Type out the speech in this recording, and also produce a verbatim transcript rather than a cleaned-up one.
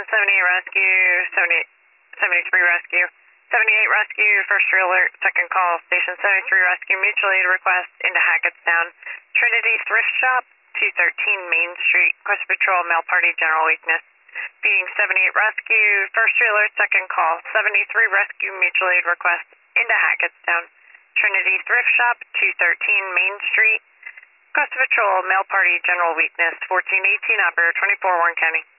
seventy-eight rescue, seventy, seventy-three rescue, seventy-eight rescue, first alert, second call, station seventy-three rescue, mutual aid request into Hackettstown, Trinity Thrift Shop, two thirteen Main Street, Quest Patrol, male party, general weakness. Being seventy-eight rescue, first alert, second call, seventy-three rescue, mutual aid request into Hackettstown, Trinity Thrift Shop, two thirteen Main Street, Quest Patrol, male party, general weakness, fourteen eighteen, operator twenty-four, Warren County.